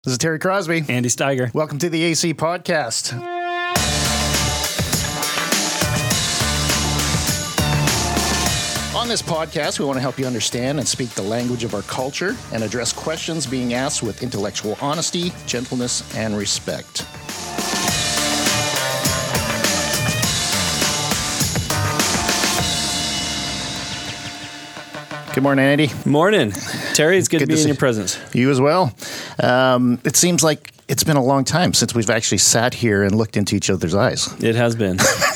This is Terry Crosby. Andy Steiger. Welcome to the AC Podcast. On this podcast, we want to help you understand and speak the language of our culture and address questions being asked with intellectual honesty, gentleness, and respect. Good morning, Andy. Morning. Terry, it's good to be in your presence. You as well. It seems like it's been a long time since we've actually sat here and looked into each other's eyes. It has been.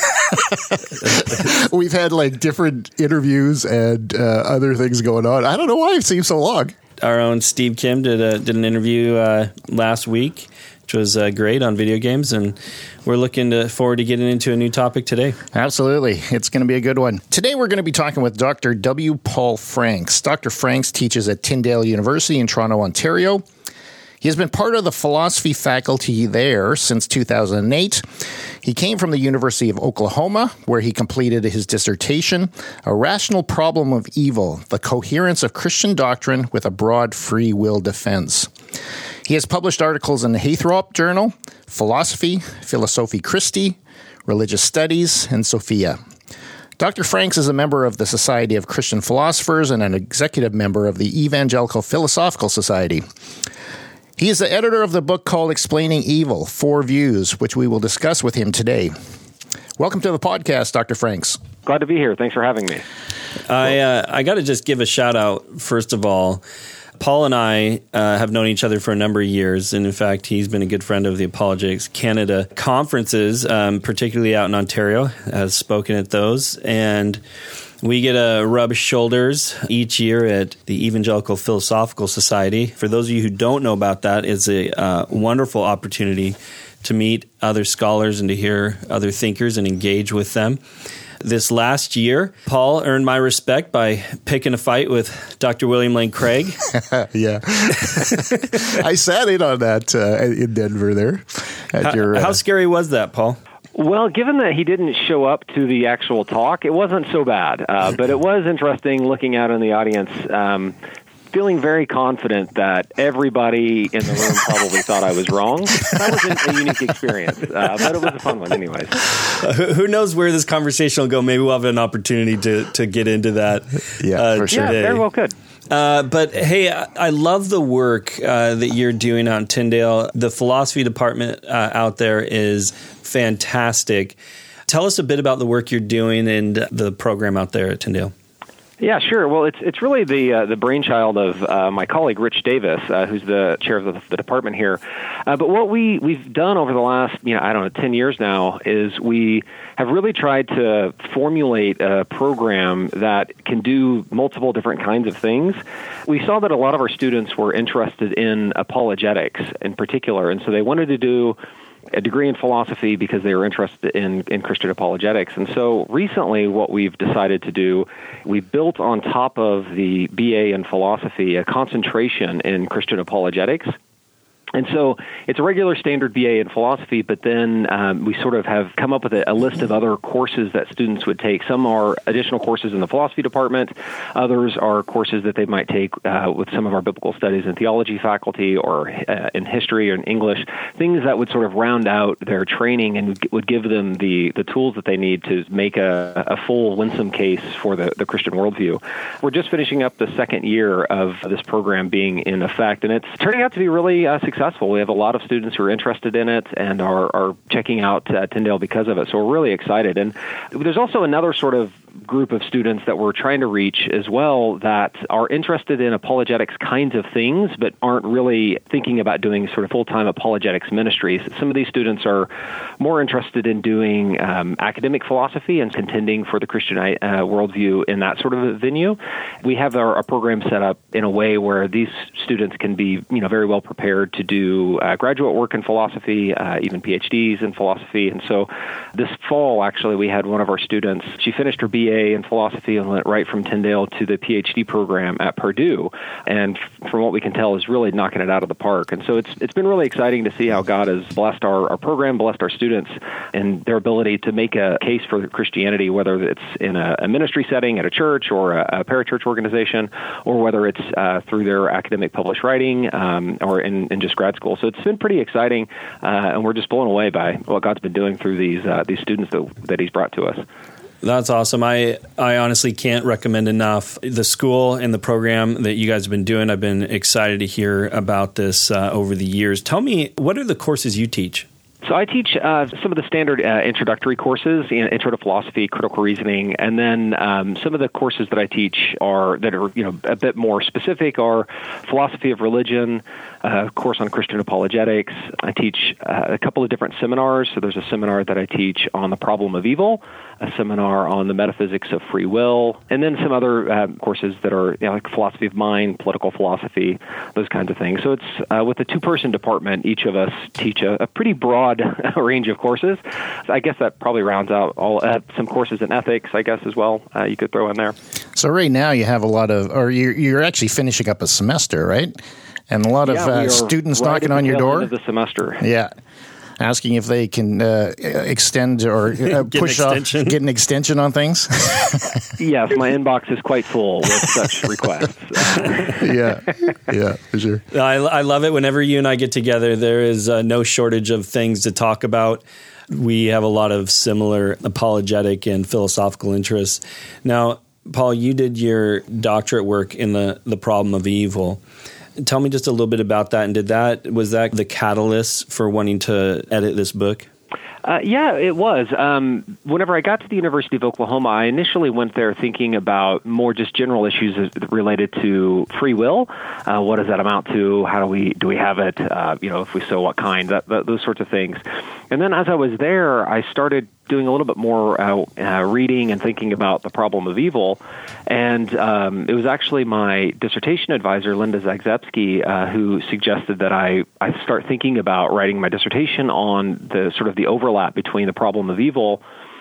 We've had like different interviews and other things going on. I don't know why it seems so long. Our own Steve Kim did an interview last week, which was great on video games, and we're looking forward to getting into a new topic today. Absolutely. It's going to be a good one. Today we're going to be talking with Dr. W. Paul Franks. Dr. Franks teaches at Tyndale University in Toronto, Ontario. He has been part of the philosophy faculty there since 2008. He came from the University of Oklahoma, where he completed his dissertation, A Rational Problem of Evil, the Coherence of Christian Doctrine with a Broad Free Will Defense. He has published articles in the Heythrop Journal, Philosophy, Philosophy Christi, Religious Studies, and Sophia. Dr. Franks is a member of the Society of Christian Philosophers and an executive member of the Evangelical Philosophical Society. He is the editor of the book called Explaining Evil, Four Views, which we will discuss with him today. Welcome to the podcast, Dr. Franks. Glad to be here. Thanks for having me. I got to just give a shout out, first of all. Paul and I have known each other for a number of years, and in fact, he's been a good friend of the Apologetics Canada conferences, particularly out in Ontario, has spoken at those, and we get to rub shoulders each year at the Evangelical Philosophical Society. For those of you who don't know about that, it's a wonderful opportunity to meet other scholars and to hear other thinkers and engage with them. This last year, Paul earned my respect by picking a fight with Dr. William Lane Craig. Yeah. I sat in on that in Denver there. How scary was that, Paul? Well, given that he didn't show up to the actual talk, it wasn't so bad. But it was interesting looking out in the audience, feeling very confident that everybody in the room probably thought I was wrong. That was a unique experience, but it was a fun one anyways. Who knows where this conversation will go? Maybe we'll have an opportunity to get into that for sure. Yeah, very well could. But hey, I love the work that you're doing out in Tyndale. The philosophy department out there is fantastic. Tell us a bit about the work you're doing and the program out there at Tyndale. Yeah, sure. Well, it's really the brainchild of my colleague Rich Davis, who's the chair of the department here. But what we've done over the last 10 years now is we have really tried to formulate a program that can do multiple different kinds of things. We saw that a lot of our students were interested in apologetics in particular, and so they wanted to do a degree in philosophy because they were interested in Christian apologetics. And so recently what we've decided to do, we built on top of the BA in philosophy a concentration in Christian apologetics. And so it's a regular standard BA in philosophy, but then we sort of have come up with a list of other courses that students would take. Some are additional courses in the philosophy department. Others are courses that they might take with some of our biblical studies and theology faculty or in history or in English, things that would sort of round out their training and would give them the tools that they need to make a full winsome case for the Christian worldview. We're just finishing up the second year of this program being in effect, and it's turning out to be really successful. We have a lot of students who are interested in it and are checking out Tyndale because of it. So we're really excited. And there's also another sort of group of students that we're trying to reach as well that are interested in apologetics kinds of things, but aren't really thinking about doing sort of full-time apologetics ministries. Some of these students are more interested in doing academic philosophy and contending for the Christian worldview in that sort of a venue. We have our program set up in a way where these students can be, very well prepared to do graduate work in philosophy, even PhDs in philosophy. And so this fall, actually, we had one of our students, she finished her BA BA in philosophy and went right from Tyndale to the PhD program at Purdue. And from what we can tell, is really knocking it out of the park. And so it's been really exciting to see how God has blessed our program, blessed our students, and their ability to make a case for Christianity, whether it's in a ministry setting at a church or a parachurch organization, or whether it's through their academic published writing or in just grad school. So it's been pretty exciting, and we're just blown away by what God's been doing through these students that He's brought to us. That's awesome. I honestly can't recommend enough the school and the program that you guys have been doing. I've been excited to hear about this over the years. Tell me, what are the courses you teach? So I teach some of the standard introductory courses, Intro to Philosophy, Critical Reasoning, and then some of the courses that I teach are a bit more specific are Philosophy of Religion, a course on Christian apologetics. I teach a couple of different seminars. So there's a seminar that I teach on the problem of evil, a seminar on the metaphysics of free will, and then some other courses that are like philosophy of mind, political philosophy, those kinds of things. So it's with a two-person department, each of us teach a pretty broad range of courses. So I guess that probably rounds out all some courses in ethics, I guess, as well, you could throw in there. So right now you have a lot of, or you're actually finishing up a semester, right? And a lot of students knocking on your door. End of the semester. Yeah. Asking if they can extend or push off, get an extension on things. Yes, my inbox is quite full with such requests. Yeah, for sure. I love it. Whenever you and I get together, there is no shortage of things to talk about. We have a lot of similar apologetic and philosophical interests. Now, Paul, you did your doctorate work in the problem of evil. Tell me just a little bit about that. And was that the catalyst for wanting to edit this book? Yeah, it was. Whenever I got to the University of Oklahoma, I initially went there thinking about more just general issues related to free will. What does that amount to? How do we have it? If we so, what kind? Those sorts of things. And then as I was there, I started doing a little bit more reading and thinking about the problem of evil. And it was actually my dissertation advisor, Linda Zagzebski, who suggested that I start thinking about writing my dissertation on the sort of the overlap between the problem of evil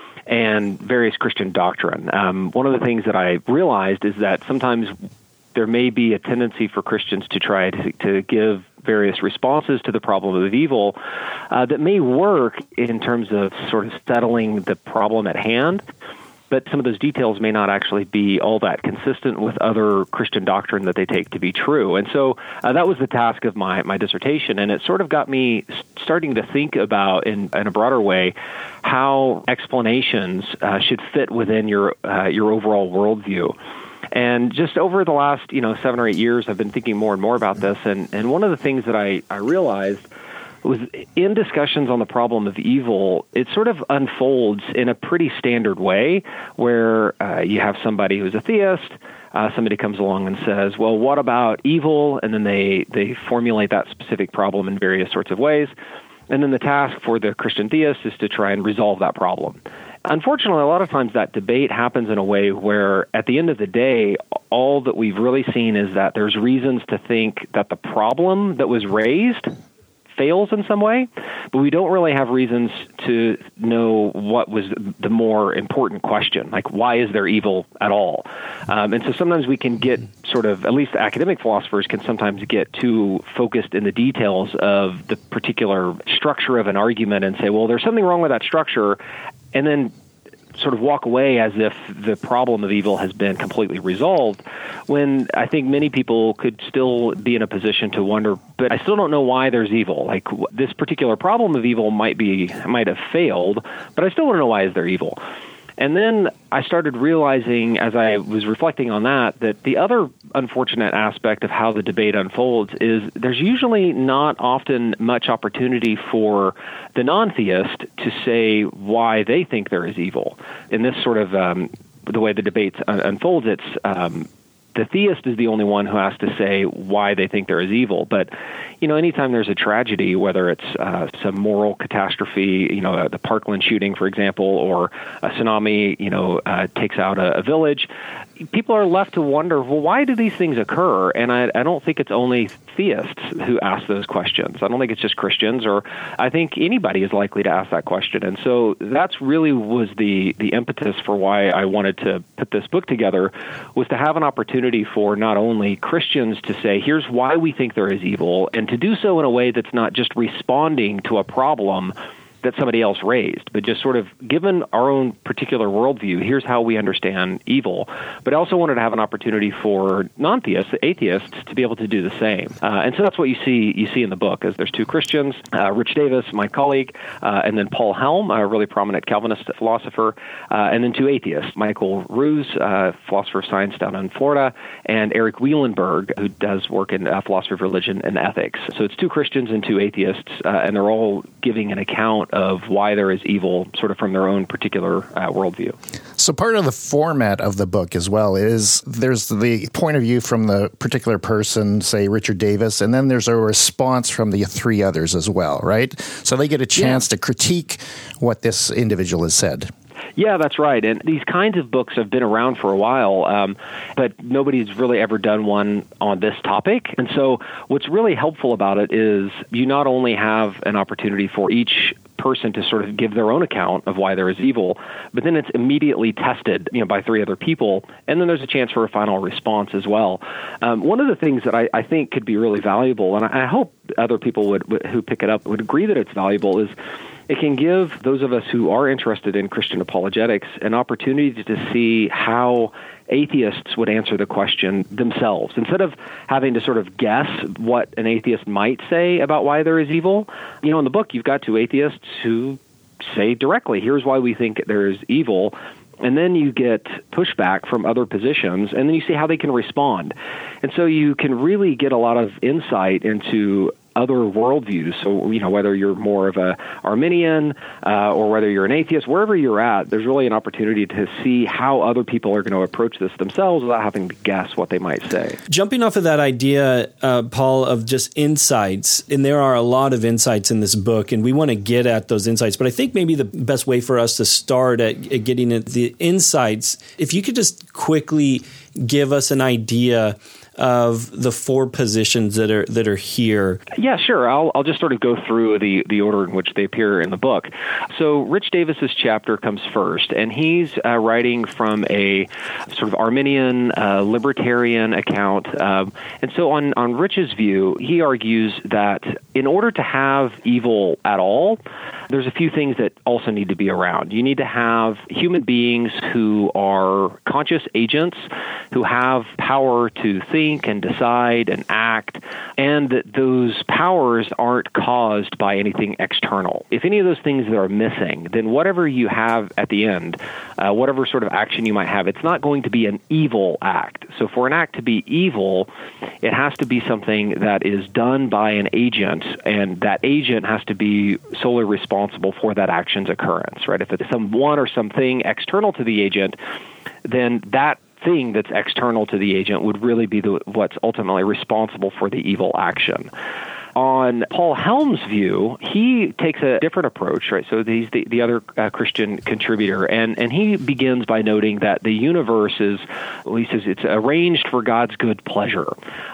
and various Christian doctrine. One of the things that I realized is that sometimes there may be a tendency for Christians to try to give various responses to the problem of evil that may work in terms of sort of settling the problem at hand, but some of those details may not actually be all that consistent with other Christian doctrine that they take to be true. And so that was the task of my dissertation, and it sort of got me starting to think about, in a broader way, how explanations should fit within your overall worldview. And just over the last 7 or 8 years, I've been thinking more and more about this. And one of the things that I realized was in discussions on the problem of evil, it sort of unfolds in a pretty standard way where you have somebody who's a theist, somebody comes along and says, well, what about evil? And then they formulate that specific problem in various sorts of ways. And then the task for the Christian theist is to try and resolve that problem. Unfortunately, a lot of times that debate happens in a way where, at the end of the day, all that we've really seen is that there's reasons to think that the problem that was raised fails in some way, but we don't really have reasons to know what was the more important question, like why is there evil at all? And so sometimes we can get sort of, at least academic philosophers can sometimes get too focused in the details of the particular structure of an argument and say, well, there's something wrong with that structure, and then sort of walk away as if the problem of evil has been completely resolved, when I think many people could still be in a position to wonder, but I still don't know why there's evil. Like, this particular problem of evil might have failed, but I still want to know why is there evil. And then I started realizing, as I was reflecting on that the other unfortunate aspect of how the debate unfolds is there's usually not often much opportunity for the non-theist to say why they think there is evil. In this sort of the way the debate unfolds, it's the theist is the only one who has to say why they think there is evil. But, anytime there's a tragedy, whether it's some moral catastrophe, the Parkland shooting, for example, or a tsunami, takes out a village, people are left to wonder, well, why do these things occur? And I don't think it's only theists who ask those questions. I don't think it's just Christians, or I think anybody is likely to ask that question. And so that's really was the impetus for why I wanted to put this book together, was to have an opportunity for not only Christians to say, here's why we think there is evil, and to do so in a way that's not just responding to a problem that somebody else raised, but just sort of given our own particular worldview, here's how we understand evil. But I also wanted to have an opportunity for non-theists, atheists, to be able to do the same. And so that's what you see in the book, is there's two Christians, Rich Davis, my colleague, and then Paul Helm, a really prominent Calvinist philosopher, and then two atheists, Michael Ruse, philosopher of science down in Florida, and Eric Wielenberg, who does work in philosophy of religion and ethics. So it's two Christians and two atheists, and they're all giving an account of why there is evil, sort of from their own particular worldview. So part of the format of the book as well is there's the point of view from the particular person, say Richard Davis, and then there's a response from the three others as well, right? So they get a chance to critique what this individual has said. Yeah, that's right. And these kinds of books have been around for a while, but nobody's really ever done one on this topic. And so what's really helpful about it is you not only have an opportunity for each person to sort of give their own account of why there is evil, but then it's immediately tested, by three other people, and then there's a chance for a final response as well. One of the things that I think could be really valuable, and I hope other people who pick it up would agree that it's valuable, is it can give those of us who are interested in Christian apologetics an opportunity to see how atheists would answer the question themselves. Instead of having to sort of guess what an atheist might say about why there is evil, in the book you've got two atheists who say directly, here's why we think there is evil. And then you get pushback from other positions, and then you see how they can respond. And so you can really get a lot of insight into other worldviews. So, whether you're more of a Arminian or whether you're an atheist, wherever you're at, there's really an opportunity to see how other people are going to approach this themselves without having to guess what they might say. Jumping off of that idea, Paul, of just insights, and there are a lot of insights in this book, and we want to get at those insights, but I think maybe the best way for us to start at getting at the insights, if you could just quickly give us an idea of the four positions that are here. Yeah, sure. I'll just sort of go through the order in which they appear in the book. So Rich Davis's chapter comes first, and he's writing from a sort of Arminian libertarian account. And so on Rich's view, he argues that in order to have evil at all, there's a few things that also need to be around. You need to have human beings who are conscious agents, who have power to think and decide and act, and that those powers aren't caused by anything external. If any of those things are missing, then whatever you have at the end, whatever sort of action you might have, it's not going to be an evil act. So for an act to be evil, it has to be something that is done by an agent, and that agent has to be solely responsible for that action's occurrence, right? If it's someone or something external to the agent, then that thing that's external to the agent would really be what's ultimately responsible for the evil action. On Paul Helm's view, he takes a different approach, right? So he's the other Christian contributor, and he begins by noting that the universe is, well, he says, it's arranged for God's good pleasure.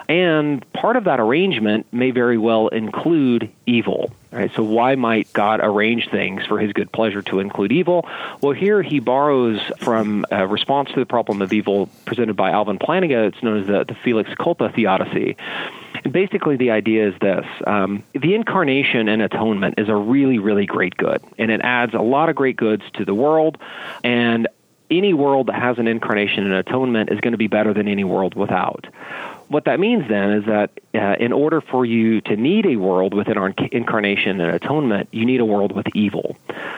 And part of that arrangement may very well include evil. Right, so why might God arrange things for his good pleasure to include evil? Well, here he borrows from a response to the problem of evil presented by Alvin Plantinga. It's known as the Felix Culpa theodicy. And basically the idea is this. The incarnation and atonement is a really, really great good, and it adds a lot of great goods to the world, and any world that has an incarnation and atonement is going to be better than any world without. What that means then is that in order for you to need a world with an incarnation and atonement, you need a world with evil.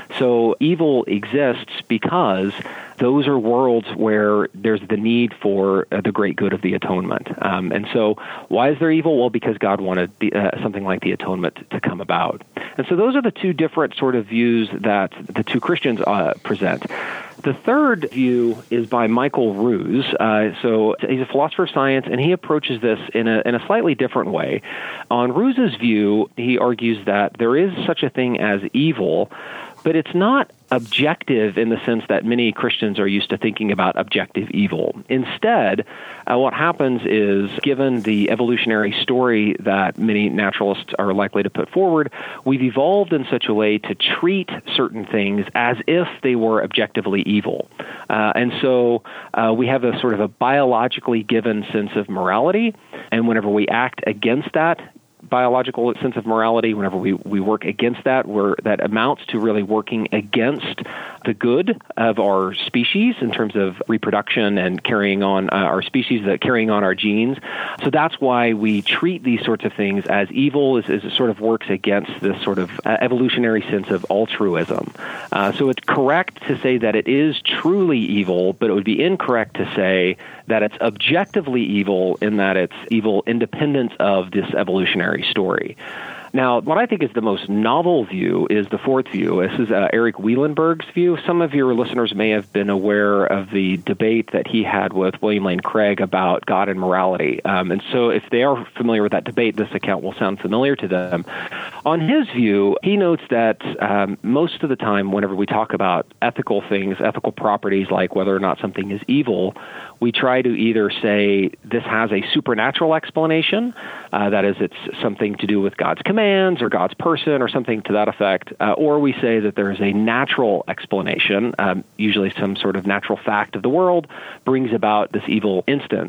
So evil exists because those are worlds where there's the need for the great good of the atonement. And so why is there evil? Well, because God wanted something like the atonement to come about. And so those are the two different sort of views that the two Christians present. The third view is by Michael Ruse. So he's a philosopher of science, and he approaches this in a slightly different way. On Ruse's view, he argues that there is such a thing as evil, but it's not objective in the sense that many Christians are used to thinking about objective evil. Instead, what happens is, given the evolutionary story that many naturalists are likely to put forward, we've evolved in such a way to treat certain things as if they were objectively evil. And so we have a sort of a biologically given sense of morality, and whenever we act against that biological sense of morality, whenever we work against that, that amounts to really working against the good of our species in terms of reproduction and carrying on our species, carrying on our genes. So that's why we treat these sorts of things as evil, as it sort of works against this sort of evolutionary sense of altruism. So it's correct to say that it is truly evil, but it would be incorrect to say that it's objectively evil in that it's evil independent of this evolutionary story. Now, what I think is the most novel view is the fourth view. This is Eric Wielenberg's view. Some of your listeners may have been aware of the debate that he had with William Lane Craig about God and morality. And so if they are familiar with that debate, this account will sound familiar to them. On his view, he notes that most of the time whenever we talk about ethical things, ethical properties like whether or not something is evil, we try to either say this has a supernatural explanation, that is, it's something to do with God's commands or God's person or something to that effect, or we say that there is a natural explanation, usually some sort of natural fact of the world brings about this evil instance.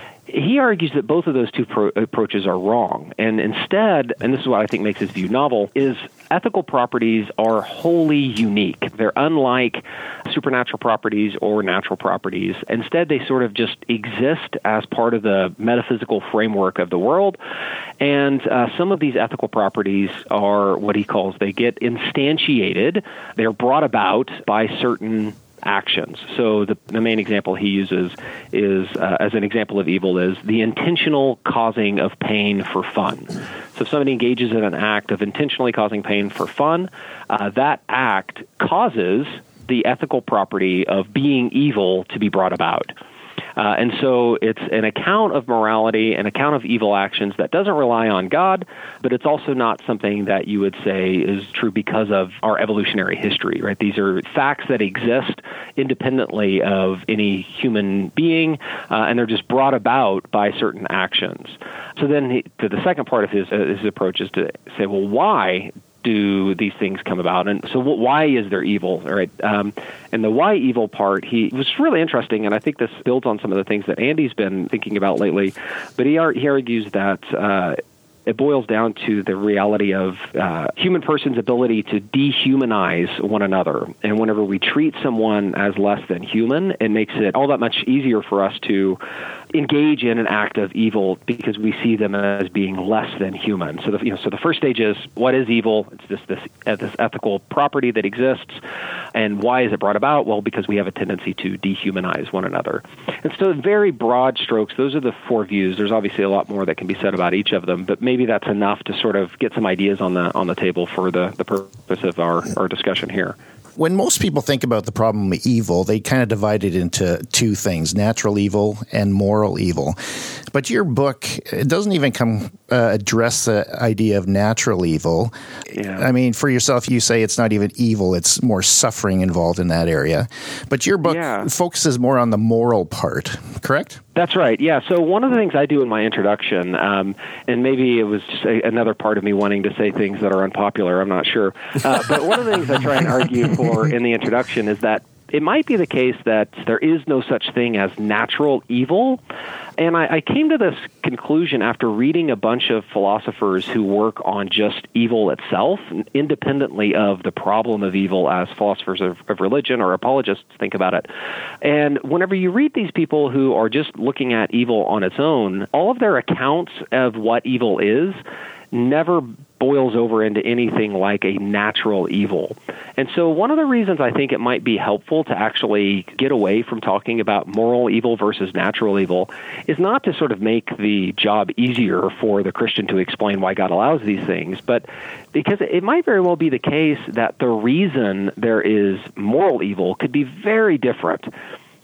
He argues that both of those two approaches are wrong. And instead, and this is what I think makes his view novel, is ethical properties are wholly unique. They're unlike supernatural properties or natural properties. Instead, they sort of just exist as part of the metaphysical framework of the world. And some of these ethical properties are what he calls, they get instantiated. They're brought about by certain actions. So the main example he uses is, as an example of evil, is the intentional causing of pain for fun. So if somebody engages in an act of intentionally causing pain for fun, that act causes the ethical property of being evil to be brought about. And so it's an account of morality, an account of evil actions that doesn't rely on God, but it's also not something that you would say is true because of our evolutionary history, right? These are facts that exist independently of any human being, and they're just brought about by certain actions. So then the second part of his approach is to say, well, why do these things come about? And so why is there evil, right? And the why evil part, he was really interesting, and I think this builds on some of the things that Andy's been thinking about lately. But he argues that it boils down to the reality of human person's ability to dehumanize one another. And whenever we treat someone as less than human, it makes it all that much easier for us to engage in an act of evil because we see them as being less than human. So the first stage is, what is evil? It's just this ethical property that exists. And why is it brought about? Well, because we have a tendency to dehumanize one another. And so very broad strokes, those are the four views. There's obviously a lot more that can be said about each of them, but maybe that's enough to sort of get some ideas on the table for the purpose of our discussion here. When most people think about the problem of evil, they kind of divide it into two things, natural evil and moral evil. But your book, it doesn't even address the idea of natural evil. Yeah. I mean, for yourself, you say it's not even evil, it's more suffering involved in that area. But your book focuses more on the moral part, correct? That's right, yeah. So one of the things I do in my introduction, and maybe it was just another part of me wanting to say things that are unpopular, I'm not sure. But one of the things I try and argue for in the introduction is that it might be the case that there is no such thing as natural evil. And I came to this conclusion after reading a bunch of philosophers who work on just evil itself, independently of the problem of evil as philosophers of religion or apologists think about it. And whenever you read these people who are just looking at evil on its own, all of their accounts of what evil is never boils over into anything like a natural evil. And so one of the reasons I think it might be helpful to actually get away from talking about moral evil versus natural evil is not to sort of make the job easier for the Christian to explain why God allows these things, but because it might very well be the case that the reason there is moral evil could be very different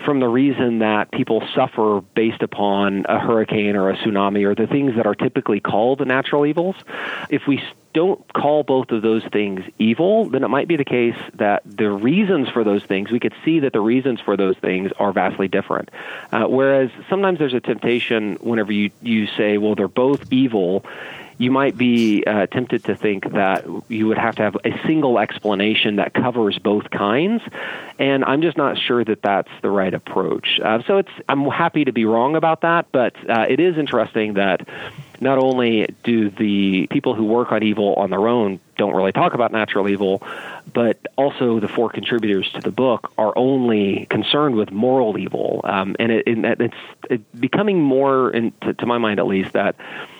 from the reason that people suffer based upon a hurricane or a tsunami or the things that are typically called natural evils. If we don't call both of those things evil, then it might be the case that the reasons for those things, we could see that the reasons for those things are vastly different. Whereas sometimes there's a temptation whenever you say, well, they're both evil, you might be tempted to think that you would have to have a single explanation that covers both kinds, and I'm just not sure that that's the right approach. So I'm happy to be wrong about that, but it is interesting that not only do the people who work on evil on their own don't really talk about natural evil, but also the four contributors to the book are only concerned with moral evil, and it's becoming more, to my mind at least, that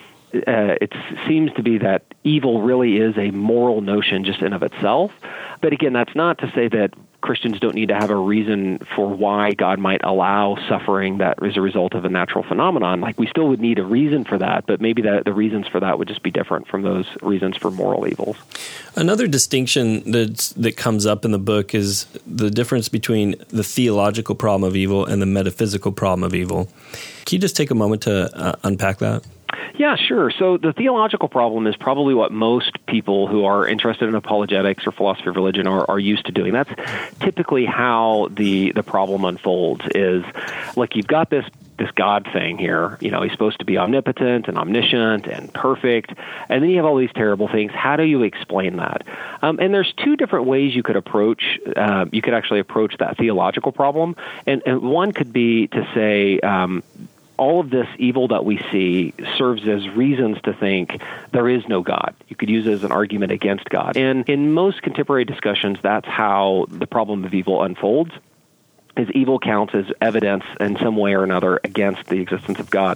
it seems to be that evil really is a moral notion just in of itself. But again, that's not to say that Christians don't need to have a reason for why God might allow suffering that is a result of a natural phenomenon. Like, we still would need a reason for that, but maybe the reasons for that would just be different from those reasons for moral evils. Another distinction that comes up in the book is the difference between the theological problem of evil and the metaphysical problem of evil. Can you just take a moment to unpack that? Yeah, sure. So the theological problem is probably what most people who are interested in apologetics or philosophy of religion are used to doing. That's typically how the problem unfolds is, like, you've got this God thing here. You know, he's supposed to be omnipotent and omniscient and perfect, and then you have all these terrible things. How do you explain that? And there's two different ways you could approach. You could actually approach that theological problem, and one could be to say, all of this evil that we see serves as reasons to think there is no God. You could use it as an argument against God. And in most contemporary discussions, that's how the problem of evil unfolds, is evil counts as evidence in some way or another against the existence of God.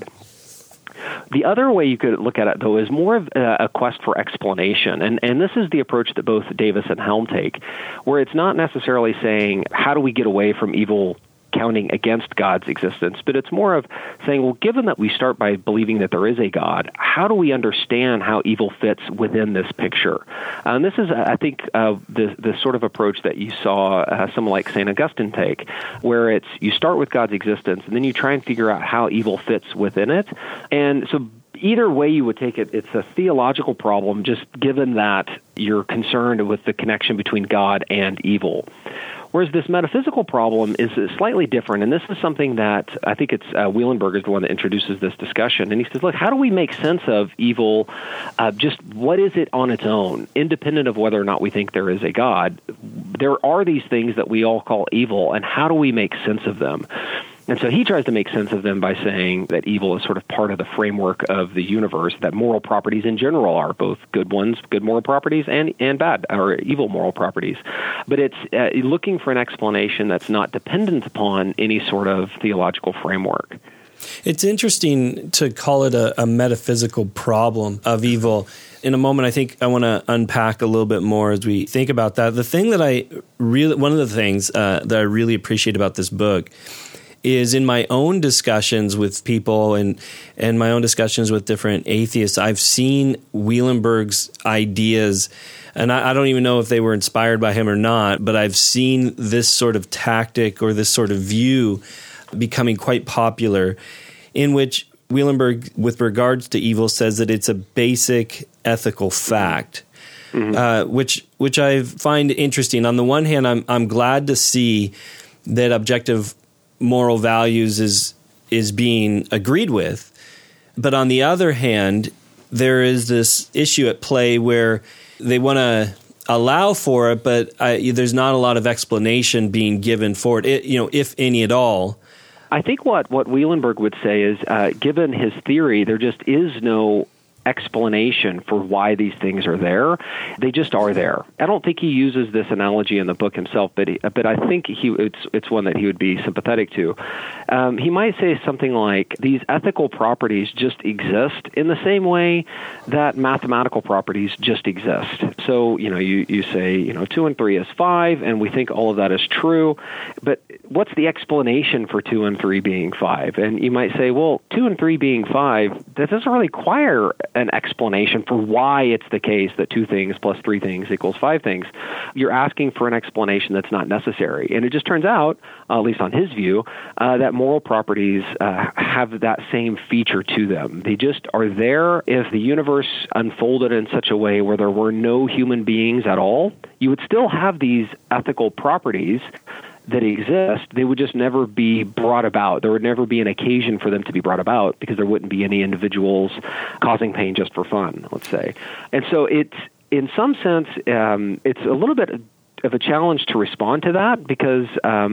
The other way you could look at it, though, is more of a quest for explanation. And this is the approach that both Davis and Helm take, where it's not necessarily saying, how do we get away from evil counting against God's existence, but it's more of saying, well, given that we start by believing that there is a God, how do we understand how evil fits within this picture? And this is, I think, the sort of approach that you saw someone like St. Augustine take, where it's you start with God's existence, and then you try and figure out how evil fits within it. And so either way you would take it, it's a theological problem, just given that you're concerned with the connection between God and evil. Whereas this metaphysical problem is slightly different, and this is something that I think it's Wielenberg is the one that introduces this discussion. And he says, look, how do we make sense of evil? Just what is it on its own, independent of whether or not we think there is a God? There are these things that we all call evil, and how do we make sense of them? And so he tries to make sense of them by saying that evil is sort of part of the framework of the universe, that moral properties in general are both good ones, good moral properties, and bad or evil moral properties. But it's looking for an explanation that's not dependent upon any sort of theological framework. It's interesting to call it a metaphysical problem of evil. In a moment, I think I want to unpack a little bit more as we think about that. The thing that one of the things that I really appreciate about this book is in my own discussions with people and my own discussions with different atheists, I've seen Wielenberg's ideas, and I don't even know if they were inspired by him or not, but I've seen this sort of tactic or this sort of view becoming quite popular, in which Wielenberg, with regards to evil, says that it's a basic ethical fact. Mm-hmm. Which I find interesting. On the one hand, I'm glad to see that objective moral values is being agreed with. But on the other hand, there is this issue at play where they want to allow for it, but there's not a lot of explanation being given for it, if any at all. I think what Wielenberg would say is, given his theory, there just is no explanation for why these things are there. They just are there. I don't think he uses this analogy in the book himself, but I think it's one that he would be sympathetic to. He might say something like, these ethical properties just exist in the same way that mathematical properties just exist. So, you say, 2 and 3 is 5, and we think all of that is true, but what's the explanation for 2 and 3 being 5? And you might say, well, 2 and 3 being 5, that doesn't really require an explanation for why it's the case that 2 things plus 3 things equals 5 things. You're asking for an explanation that's not necessary. And it just turns out, at least on his view, that moral properties have that same feature to them. They just are there. If the universe unfolded in such a way where there were no human beings at all, you would still have these ethical properties that exist. They would just never be brought about. There would never be an occasion for them to be brought about because there wouldn't be any individuals causing pain just for fun, let's say. And so it's, in some sense, it's a little bit of a challenge to respond to that because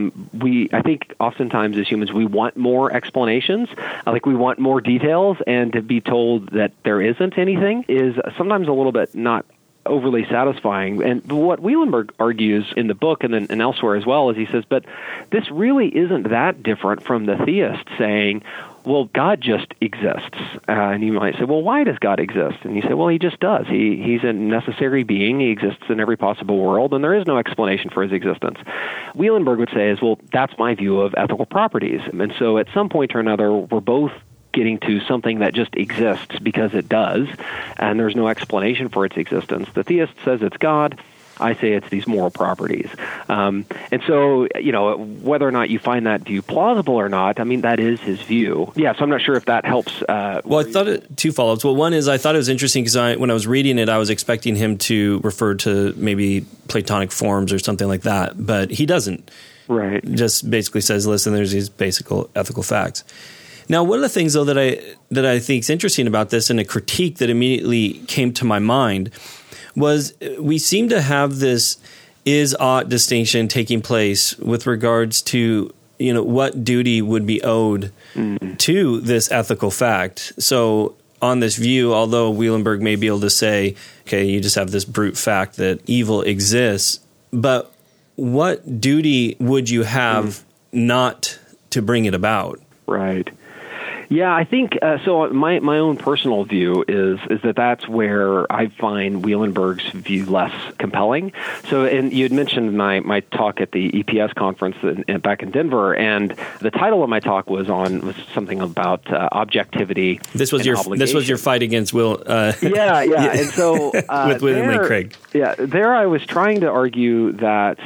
I think oftentimes as humans we want more explanations, like we want more details, and to be told that there isn't anything is sometimes a little bit not overly satisfying. And what Wielenberg argues in the book and elsewhere as well is he says, but this really isn't that different from the theist saying, well, God just exists. And you might say, well, why does God exist? And you say, well, he just does. He's a necessary being. He exists in every possible world, and there is no explanation for his existence. Wielenberg would say, well, that's my view of ethical properties. And so at some point or another, we're both getting to something that just exists because it does, and there's no explanation for its existence. The theist says it's God. I say it's these moral properties. And so, whether or not you find that view plausible or not, I mean, that is his view. Yeah, so I'm not sure if that helps. Well, I thought 2 follow-ups. Well, one is I thought it was interesting because when I was reading it, I was expecting him to refer to maybe Platonic forms or something like that, but he doesn't. Right. Just basically says, listen, there's these basic ethical facts. Now, one of the things, though, that I think is interesting about this, and a critique that immediately came to my mind, was we seem to have this is-ought distinction taking place with regards to what duty would be owed to this ethical fact. So on this view, although Wielenberg may be able to say, okay, you just have this brute fact that evil exists, but what duty would you have not to bring it about? Right. Yeah, I think so. My own personal view is that that's where I find Wielenberg's view less compelling. So, and you had mentioned my talk at the EPS conference back in Denver, and the title of my talk was something about objectivity. This was your fight against Will. Yeah, and so with William Lane Craig. Yeah, there I was trying to argue that.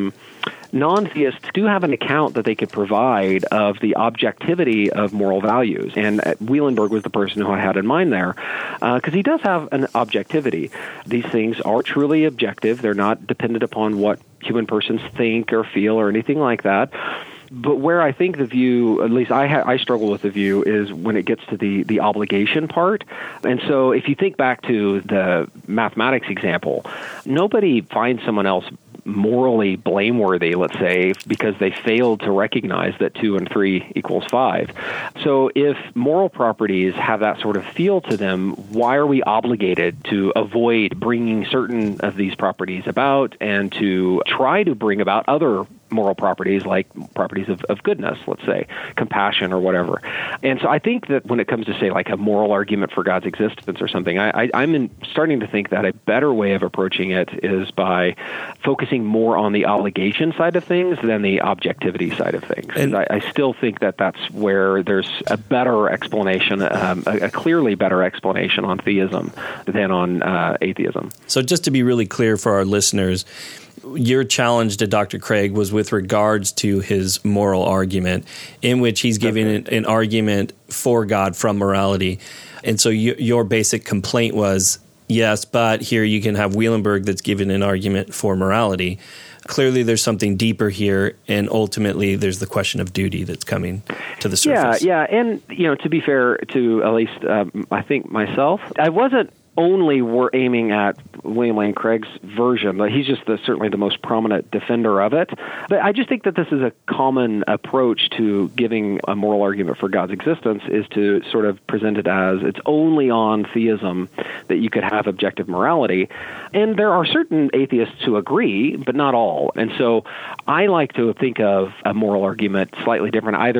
Non-theists do have an account that they could provide of the objectivity of moral values. And Wielenberg was the person who I had in mind there, because he does have an objectivity. These things are truly objective. They're not dependent upon what human persons think or feel or anything like that. But where I think the view, at least I struggle with the view, is when it gets to the obligation part. And so if you think back to the mathematics example, nobody finds someone else morally blameworthy, let's say, because they failed to recognize that 2 and 3 equals 5. So if moral properties have that sort of feel to them, why are we obligated to avoid bringing certain of these properties about and to try to bring about other moral properties, like properties of goodness, let's say, compassion or whatever? And so I think that when it comes to, say, like a moral argument for God's existence or something, I'm starting to think that a better way of approaching it is by focusing more on the obligation side of things than the objectivity side of things. And I still think that that's where there's a better explanation, a clearly better explanation on theism than on atheism. So just to be really clear for our listeners, your challenge to Dr. Craig was with regards to his moral argument, in which he's giving an argument for God from morality. And so your basic complaint was, yes, but here you can have Wielenberg that's giving an argument for morality. Clearly there's something deeper here, and ultimately there's the question of duty that's coming to the surface. Yeah, and to be fair to at least I think myself, I wasn't only were aiming at William Lane Craig's version, but he's just certainly the most prominent defender of it. But I just think that this is a common approach to giving a moral argument for God's existence, is to sort of present it as it's only on theism that you could have objective morality. And there are certain atheists who agree, but not all. And so I like to think of a moral argument slightly different, either to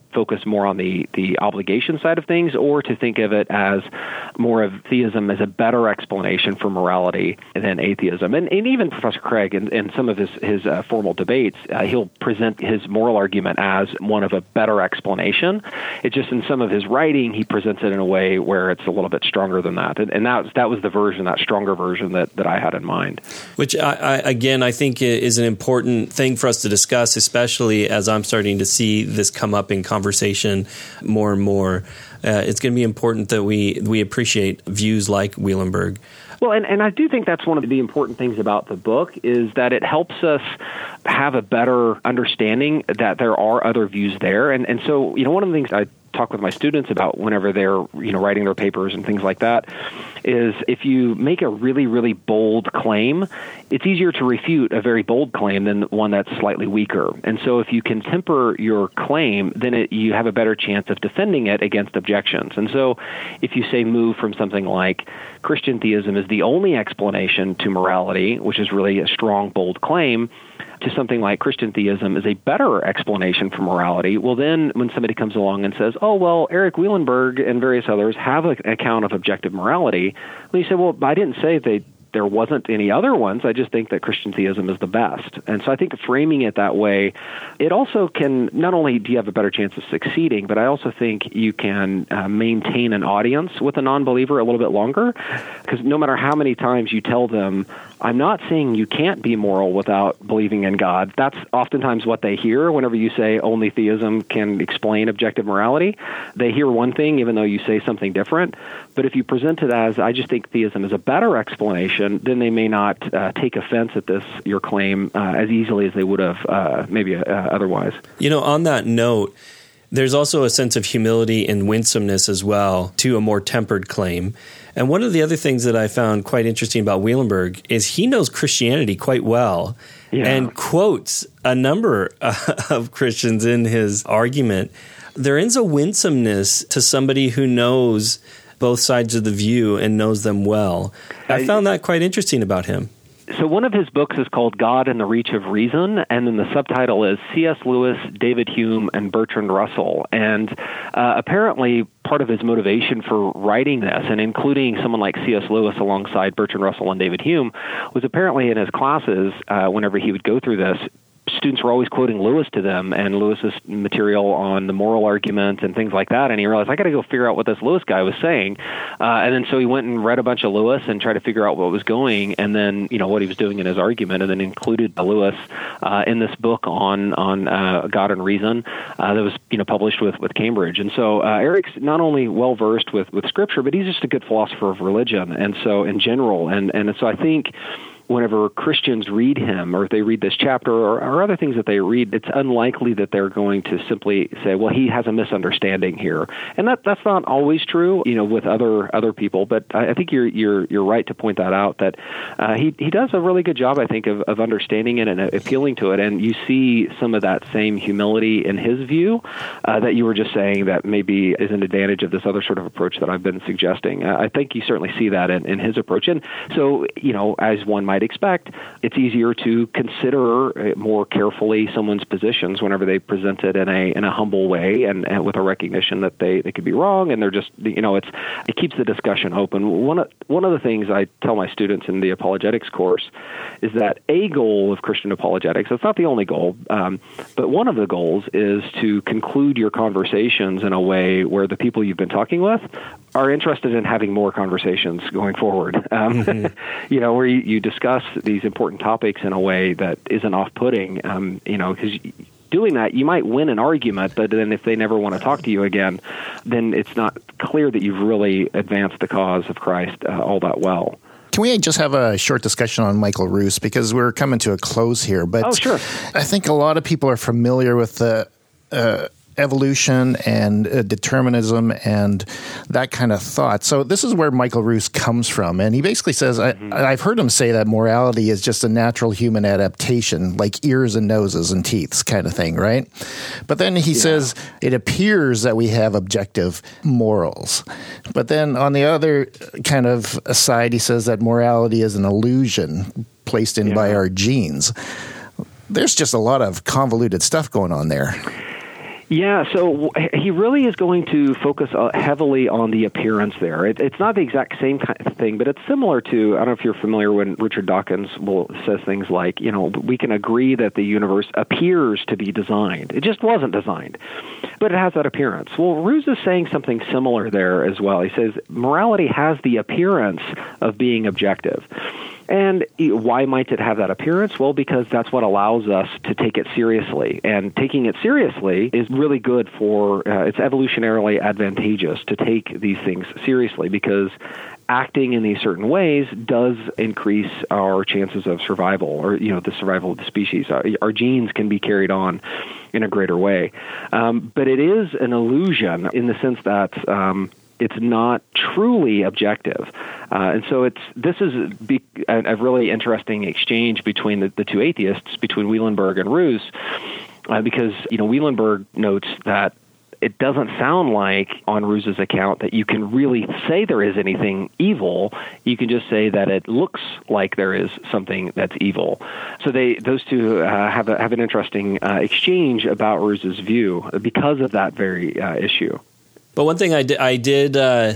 focus more on the obligation side of things, or to think of it as more of theism as a better explanation for morality than atheism. And even Professor Craig, in some of his formal debates, he'll present his moral argument as one of a better explanation. It's just in some of his writing, he presents it in a way where it's a little bit stronger than that. And that was the version, that stronger version that I had in mind. Which, I think is an important thing for us to discuss, especially as I'm starting to see this come up in conversation more and more. It's going to be important that we appreciate views like Wielenberg. Well, and I do think that's one of the important things about the book is that it helps us have a better understanding that there are other views there. And so, one of the things I talk with my students about whenever they're, writing their papers and things like that is if you make a really, really bold claim, it's easier to refute a very bold claim than one that's slightly weaker. And so if you can temper your claim, then you have a better chance of defending it against objections. And so if you say move from something like Christian theism is the only explanation to morality, which is really a strong, bold claim, to something like Christian theism is a better explanation for morality, well, then when somebody comes along and says, oh, well, Eric Wielenberg and various others have an account of objective morality, well, you say, well, I didn't say there wasn't any other ones. I just think that Christian theism is the best. And so I think framing it that way, it also can, not only do you have a better chance of succeeding, but I also think you can maintain an audience with a non-believer a little bit longer, because no matter how many times you tell them, I'm not saying you can't be moral without believing in God. That's oftentimes what they hear whenever you say only theism can explain objective morality. They hear one thing even though you say something different. But if you present it as, I just think theism is a better explanation, then they may not take offense at your claim as easily as they would have maybe otherwise. On that note, there's also a sense of humility and winsomeness as well to a more tempered claim. And one of the other things that I found quite interesting about Wielenberg is he knows Christianity quite well and quotes a number of Christians in his argument. There is a winsomeness to somebody who knows both sides of the view and knows them well. I found that quite interesting about him. So one of his books is called God in the Reach of Reason, and then the subtitle is C.S. Lewis, David Hume, and Bertrand Russell. And apparently part of his motivation for writing this, and including someone like C.S. Lewis alongside Bertrand Russell and David Hume, was apparently in his classes, whenever he would go through this, students were always quoting Lewis to them and Lewis's material on the moral argument and things like that. And he realized, I got to go figure out what this Lewis guy was saying. And then so he went and read a bunch of Lewis and tried to figure out what was going, and then, what he was doing in his argument, and then included Lewis in this book on God and Reason that was, published with Cambridge. And so Eric's not only well-versed with Scripture, but he's just a good philosopher of religion. And so in general, and so I think whenever Christians read him, or if they read this chapter or other things that they read, it's unlikely that they're going to simply say, well, he has a misunderstanding here. And that's not always true, with other people. But I think you're right to point that out, that he does a really good job, I think, of understanding it and appealing to it. And you see some of that same humility in his view that you were just saying that maybe is an advantage of this other sort of approach that I've been suggesting. I think you certainly see that in his approach. And so, as one might expect, it's easier to consider more carefully someone's positions whenever they present it in a humble way and with a recognition that they could be wrong, and they're just, it keeps the discussion open. One of the things I tell my students in the apologetics course is that a goal of Christian apologetics, it's not the only goal, but one of the goals is to conclude your conversations in a way where the people you've been talking with are interested in having more conversations going forward, where you discuss these important topics in a way that isn't off-putting, because doing that, you might win an argument, but then if they never want to talk to you again, then it's not clear that you've really advanced the cause of Christ all that well. Can we just have a short discussion on Michael Ruse, because we're coming to a close here? But sure. I think a lot of people are familiar with the evolution and determinism and that kind of thought. So this is where Michael Ruse comes from. And he basically says, I've heard him say that morality is just a natural human adaptation, like ears and noses and teeth kind of thing, right? But then he says it appears that we have objective morals. But then on the other kind of side, he says that morality is an illusion placed in by our genes. There's just a lot of convoluted stuff going on there. Yeah, so he really is going to focus heavily on the appearance there. It's not the exact same kind of thing, but it's similar to, I don't know if you're familiar when Richard Dawkins says things like, we can agree that the universe appears to be designed. It just wasn't designed, but it has that appearance. Well, Ruse is saying something similar there as well. He says morality has the appearance of being objective. And why might it have that appearance? Well, because that's what allows us to take it seriously. And taking it seriously is really good for, it's evolutionarily advantageous to take these things seriously, because acting in these certain ways does increase our chances of survival, or, the survival of the species. Our genes can be carried on in a greater way. But it is an illusion in the sense that it's not truly objective. And so this is a really interesting exchange between the two atheists, between Wielenberg and Ruse, because, Wielenberg notes that it doesn't sound like, on Ruse's account, that you can really say there is anything evil. You can just say that it looks like there is something that's evil. So those two have an interesting exchange about Ruse's view because of that very issue. But one thing I did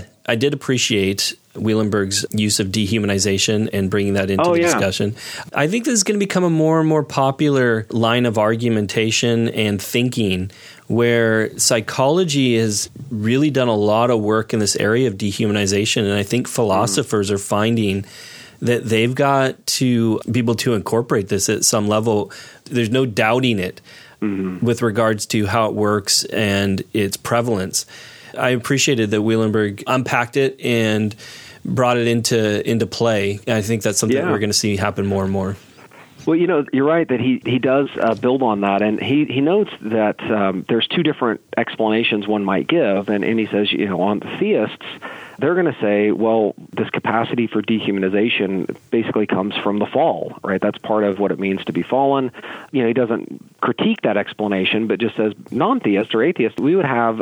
appreciate Wielenberg's use of dehumanization and bringing that into the discussion. I think this is going to become a more and more popular line of argumentation and thinking, where psychology has really done a lot of work in this area of dehumanization. And I think philosophers are finding that they've got to be able to incorporate this at some level. There's no doubting it with regards to how it works and its prevalence. I appreciated that Wielenberg unpacked it and brought it into play. I think that's something that we're going to see happen more and more. Well, you're right that he does build on that, and he notes that there's two different explanations one might give, and he says, on the theists, they're going to say, well, this capacity for dehumanization basically comes from the fall, right? That's part of what it means to be fallen. He doesn't critique that explanation, but just says non-theist or atheist, we have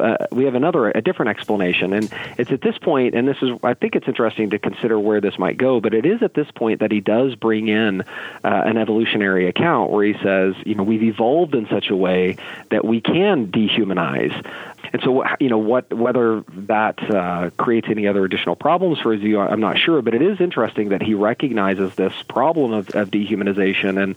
a different explanation. And it's at this point, and I think it's interesting to consider where this might go, but it is at this point that he does bring in an evolutionary account where he says, we've evolved in such a way that we can dehumanize. And so, whether that creates any other additional problems for his view, I'm not sure. But it is interesting that he recognizes this problem of dehumanization,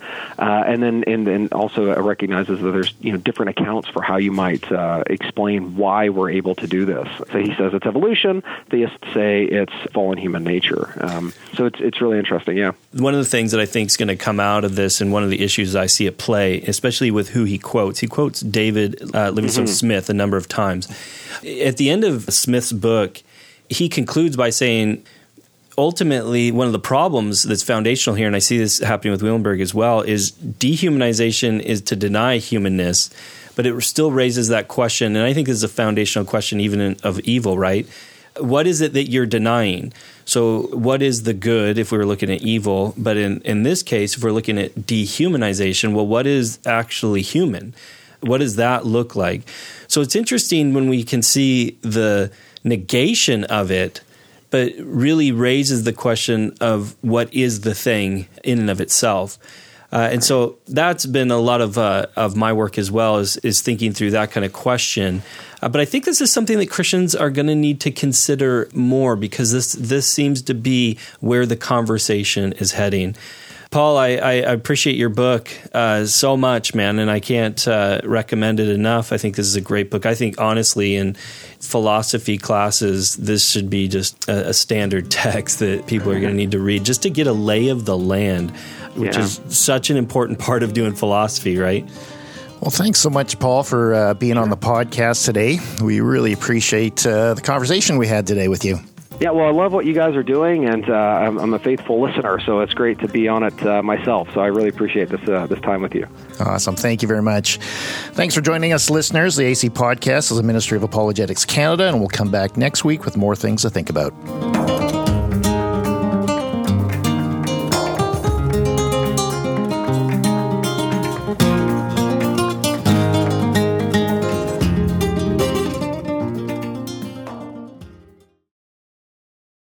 and then also recognizes that there's different accounts for how you might explain why we're able to do this. So he says it's evolution. Theists say it's fallen human nature. So it's really interesting. Yeah. One of the things that I think is going to come out of this, and one of the issues I see at play, especially with who he quotes David Livingstone Smith a number of times. At the end of Smith's book, he concludes by saying, ultimately, one of the problems that's foundational here, and I see this happening with Wielenberg as well, is dehumanization is to deny humanness, but it still raises that question, and I think this is a foundational question even of evil, right? What is it that you're denying? So what is the good if we were looking at evil? But in this case, if we're looking at dehumanization, well, what is actually human? What does that look like? So it's interesting when we can see the negation of it, but really raises the question of what is the thing in and of itself. And so that's been a lot of my work as well, is thinking through that kind of question. But I think this is something that Christians are going to need to consider more, because this seems to be where the conversation is heading. Paul, I appreciate your book so much, man, and I can't recommend it enough. I think this is a great book. I think, honestly, in philosophy classes, this should be just a standard text that people are going to need to read just to get a lay of the land, which is such an important part of doing philosophy, right? Well, thanks so much, Paul, for being on the podcast today. We really appreciate the conversation we had today with you. Yeah, well, I love what you guys are doing, and I'm a faithful listener, so it's great to be on it myself. So I really appreciate this time with you. Awesome. Thank you very much. Thanks for joining us, listeners. The AC Podcast is a ministry of Apologetics Canada, and we'll come back next week with more things to think about.